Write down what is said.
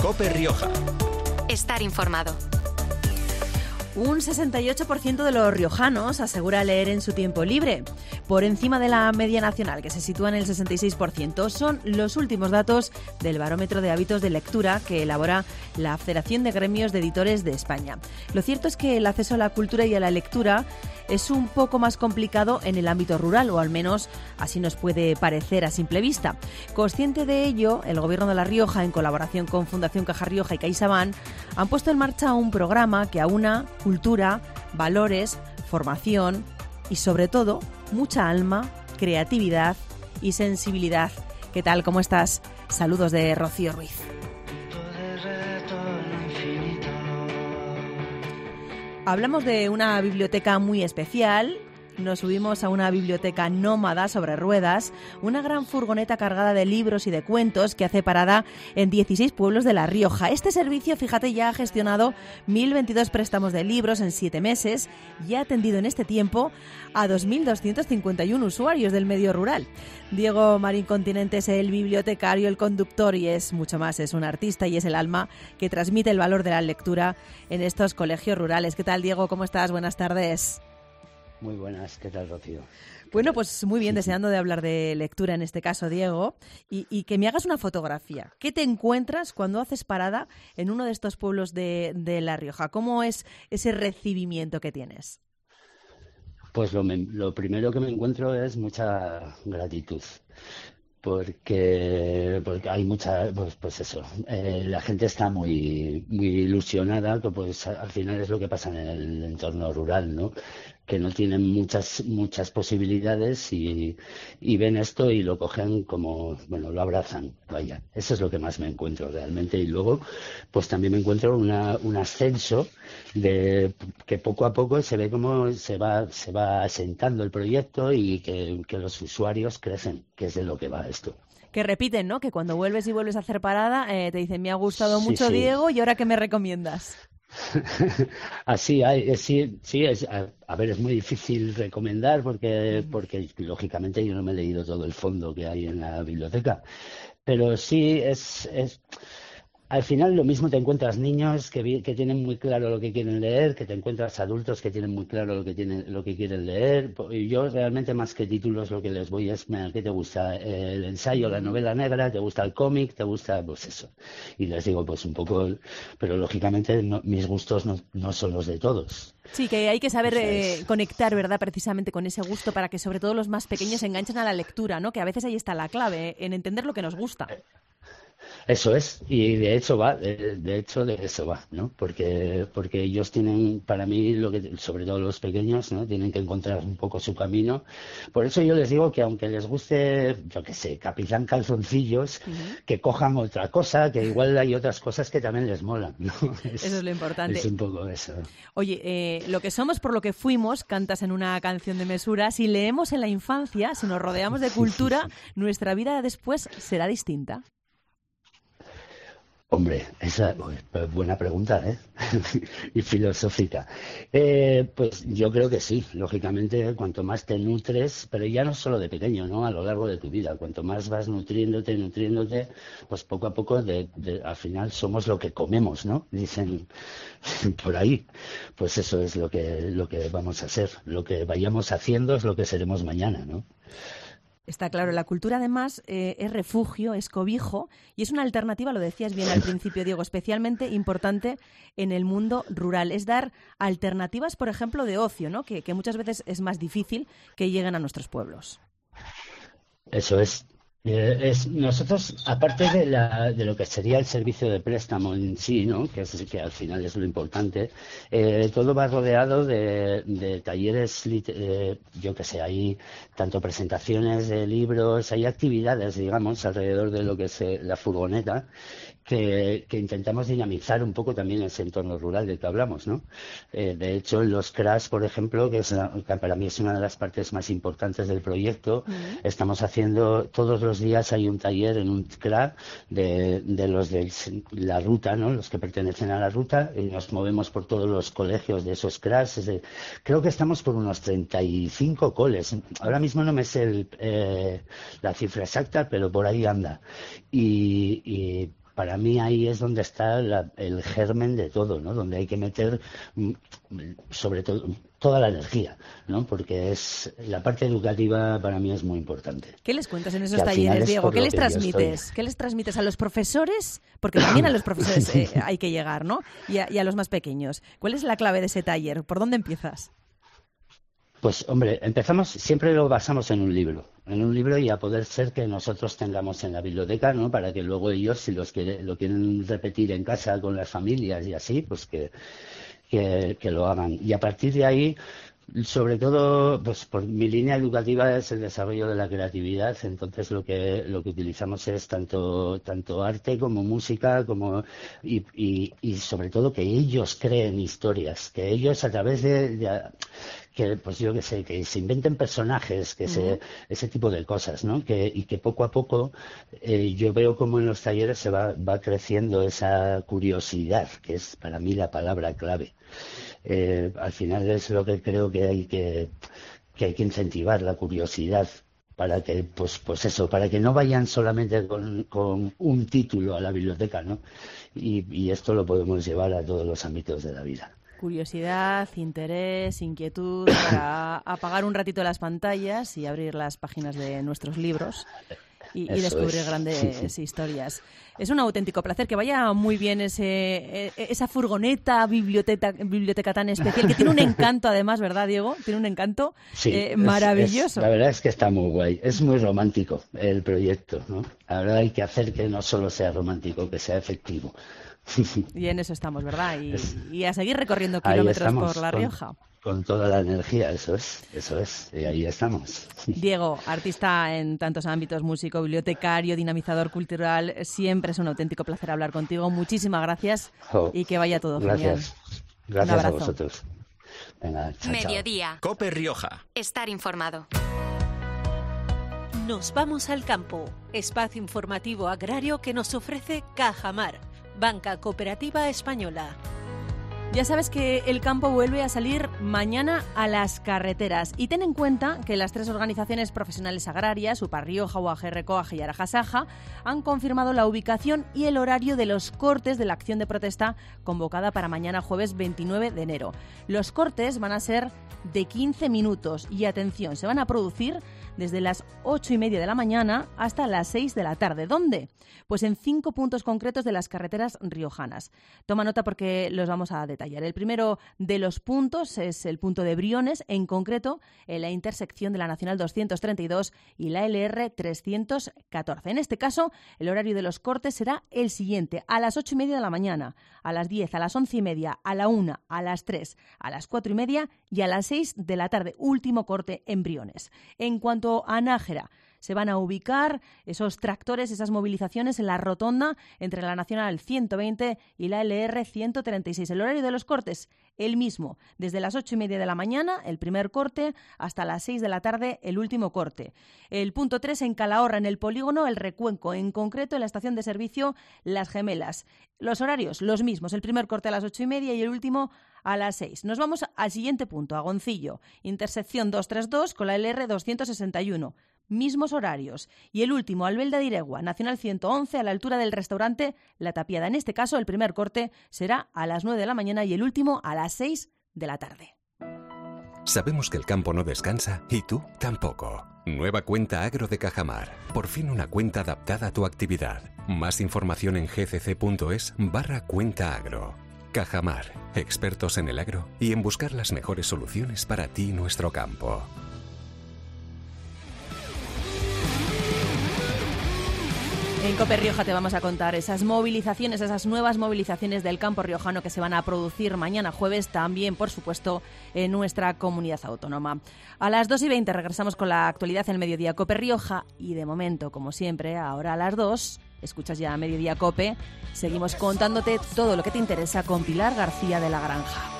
COPE Rioja. Estar informado. Un 68% de los riojanos asegura leer en su tiempo libre, por encima de la media nacional, que se sitúa en el 66%. Son los últimos datos del Barómetro de Hábitos de Lectura que elabora la Federación de Gremios de Editores de España. Lo cierto es que el acceso a la cultura y a la lectura es un poco más complicado en el ámbito rural, o al menos así nos puede parecer a simple vista. Consciente de ello, el Gobierno de La Rioja, en colaboración con Fundación Caja Rioja y CaixaBank, han puesto en marcha un programa que aúna cultura, valores, formación y, sobre todo, mucha alma, creatividad y sensibilidad. ¿Qué tal? ¿Cómo estás? Saludos de Rocío Ruiz. Hablamos de una biblioteca muy especial. Nos subimos a una biblioteca nómada sobre ruedas, una gran furgoneta cargada de libros y de cuentos que hace parada en 16 pueblos de La Rioja. Este servicio, fíjate, ya ha gestionado 1.022 préstamos de libros en 7 meses y ha atendido en este tiempo a 2.251 usuarios del medio rural. Diego Marín Continente es el bibliotecario, el conductor y es mucho más. Es un artista y es el alma que transmite el valor de la lectura en estos colegios rurales. ¿Qué tal, Diego? ¿Cómo estás? Buenas tardes. Muy buenas, ¿qué tal, Rocío? Bueno, pues muy bien, deseando de hablar de lectura en este caso, Diego, y que me hagas una fotografía. ¿Qué te encuentras cuando haces parada en uno de estos pueblos de La Rioja? ¿Cómo es ese recibimiento que tienes? Pues lo primero que me encuentro es mucha gratitud. Porque hay mucha, pues eso, la gente está muy ilusionada, que pues al final es lo que pasa en el entorno rural, ¿no? Que no tienen muchas posibilidades y ven esto y lo cogen como, bueno, lo abrazan, vaya. Eso es lo que más me encuentro realmente. Y luego, pues también me encuentro un ascenso de que poco a poco se ve cómo se va asentando el proyecto y que los usuarios crecen, que es de lo que va esto. Que repiten, ¿no? Que cuando vuelves a hacer parada te dicen, me ha gustado Sí, mucho, sí. Diego, ¿y ahora qué me recomiendas? Así sí, a ver, es muy difícil recomendar porque lógicamente yo no me he leído todo el fondo que hay en la biblioteca, pero sí es al final lo mismo. Te encuentras niños que tienen muy claro lo que quieren leer, que te encuentras adultos que tienen muy claro lo que quieren leer. Y yo realmente, más que títulos, lo que les voy es, ¿qué te gusta? El ensayo, la novela negra, ¿te gusta el cómic? ¿Te gusta? Pues eso. Y les digo pues un poco, pero lógicamente mis gustos no son los de todos. Sí, que hay que saber conectar, ¿verdad?, precisamente con ese gusto para que sobre todo los más pequeños se enganchen a la lectura, ¿no? Que a veces ahí está la clave, en entender lo que nos gusta. Eso es, y de hecho de eso va, ¿no? Porque ellos tienen, para mí, sobre todo los pequeños, ¿no? Tienen que encontrar un poco su camino. Por eso yo les digo que aunque les guste, yo qué sé, Capitán Calzoncillos, que cojan otra cosa, que igual hay otras cosas que también les molan, ¿no? Eso es lo importante. Es un poco eso. Oye, lo que somos por lo que fuimos, cantas en una canción de Mesura. Si leemos en la infancia, si nos rodeamos de cultura, nuestra vida después será distinta. Hombre, esa es buena pregunta, ¿eh? Y filosófica. Pues yo creo que sí, lógicamente, cuanto más te nutres, pero ya no solo de pequeño, ¿no? A lo largo de tu vida, cuanto más vas nutriéndote, pues poco a poco, al final somos lo que comemos, ¿no? Dicen por ahí. Pues eso es lo que vamos a hacer. Lo que vayamos haciendo es lo que seremos mañana, ¿no? Está claro, la cultura además es refugio, es cobijo y es una alternativa, lo decías bien al principio, Diego, especialmente importante en el mundo rural. Es dar alternativas, por ejemplo, de ocio, ¿no? Que muchas veces es más difícil que lleguen a nuestros pueblos. Eso es. Nosotros, aparte de lo que sería el servicio de préstamo en sí, ¿no? Que al final es lo importante, todo va rodeado de talleres, yo que sé, hay tanto presentaciones de libros, hay actividades, digamos, alrededor de lo que es la furgoneta, que intentamos dinamizar un poco también ese entorno rural del que hablamos, ¿no? De hecho, los CRAS, por ejemplo, que para mí es una de las partes más importantes del proyecto, estamos haciendo, todos los días hay un taller en un CRA de los de la ruta, ¿no? Los que pertenecen a la ruta, y nos movemos por todos los colegios de esos CRAs. Creo que estamos por unos 35 coles. Ahora mismo no me sé la cifra exacta, pero por ahí anda. Y para mí ahí es donde está el germen de todo, ¿no? Donde hay que meter sobre todo toda la energía, ¿no? Porque es la parte educativa para mí es muy importante. ¿Qué les cuentas en esos talleres, Diego? ¿Qué les transmites? ¿Qué les transmites a los profesores? Porque también a los profesores hay que llegar, ¿no? Y a los más pequeños. ¿Cuál es la clave de ese taller? ¿Por dónde empiezas? Pues, hombre, siempre lo basamos en un libro y a poder ser que nosotros tengamos en la biblioteca, ¿no? Para que luego ellos, si lo quieren repetir en casa con las familias y así, pues que lo hagan. Y a partir de ahí, sobre todo, pues por mi línea educativa es el desarrollo de la creatividad, entonces lo que utilizamos es tanto arte como música, y sobre todo que ellos creen historias, que ellos a través que pues yo qué sé, que se inventen personajes, ese tipo de cosas, ¿no? Y que poco a poco yo veo como en los talleres se va creciendo esa curiosidad, que es para mí la palabra clave. Al final es lo que creo que hay que incentivar, la curiosidad, para que para que no vayan solamente con un título a la biblioteca, ¿no? Y esto lo podemos llevar a todos los ámbitos de la vida. Curiosidad, interés, inquietud para apagar un ratito las pantallas y abrir las páginas de nuestros libros y descubrir grandes historias. Es un auténtico placer. Que vaya muy bien esa furgoneta biblioteca tan especial, que tiene un encanto además, ¿verdad, Diego? Tiene un encanto maravilloso. La verdad es que está muy guay. Es muy romántico el proyecto, ¿no? Ahora hay que hacer que no solo sea romántico, que sea efectivo. Y en eso estamos, ¿verdad? Y a seguir recorriendo kilómetros por La Rioja. Con toda la energía, eso es, y ahí estamos. Diego, artista en tantos ámbitos, músico, bibliotecario, dinamizador cultural, siempre es un auténtico placer hablar contigo. Muchísimas gracias y que vaya todo genial. Gracias a vosotros. Venga, chao, Mediodía. Chao. COPE Rioja. Estar informado. Nos vamos al campo, espacio informativo agrario que nos ofrece Cajamar, Banca Cooperativa Española. Ya sabes que el campo vuelve a salir mañana a las carreteras. Y ten en cuenta que las 3 organizaciones profesionales agrarias, UPA Rioja, UAGR Coag y Arajasaja, han confirmado la ubicación y el horario de los cortes de la acción de protesta convocada para mañana jueves 29 de enero. Los cortes van a ser de 15 minutos y, atención, se van a producir desde las 8:30 de la mañana hasta las 6 de la tarde. ¿Dónde? Pues en 5 puntos concretos de las carreteras riojanas. Toma nota porque los vamos a detallar. El primero de los puntos es el punto de Briones, en concreto en la intersección de la Nacional 232 y la LR 314. En este caso, el horario de los cortes será el siguiente: a las 8:30 de la mañana, a las 10, a las 11:30, a la 1, a las 3, a las 4:30 y a las 6 de la tarde. Último corte en Briones. En cuanto a Nájera, se van a ubicar esos tractores, esas movilizaciones en la rotonda entre la Nacional 120 y la LR 136. El horario de los cortes, el mismo, desde las 8:30 de la mañana, el primer corte, hasta las 6 de la tarde, el último corte. El punto 3 en Calahorra, en el polígono El Recuenco, en concreto en la estación de servicio Las Gemelas. Los horarios, los mismos, el primer corte a las 8:30 y el último a las 6. Nos vamos al siguiente punto, a Goncillo, intersección 232 con la LR 261. Mismos horarios. Y el último, Albelda de Iregua, Nacional 111, a la altura del restaurante La Tapiada. En este caso, el primer corte será a las 9 de la mañana y el último a las 6 de la tarde. Sabemos que el campo no descansa y tú tampoco. Nueva cuenta Agro de Cajamar. Por fin una cuenta adaptada a tu actividad. Más información en gcc.es/cuenta agro. Cajamar, expertos en el agro y en buscar las mejores soluciones para ti y nuestro campo. En COPE Rioja te vamos a contar esas movilizaciones, esas nuevas movilizaciones del campo riojano que se van a producir mañana jueves, también, por supuesto, en nuestra comunidad autónoma. A las 2:20 regresamos con la actualidad en el Mediodía COPE Rioja y, de momento, como siempre, ahora a las 2, escuchas ya Mediodía COPE, seguimos contándote todo lo que te interesa con Pilar García de la Granja.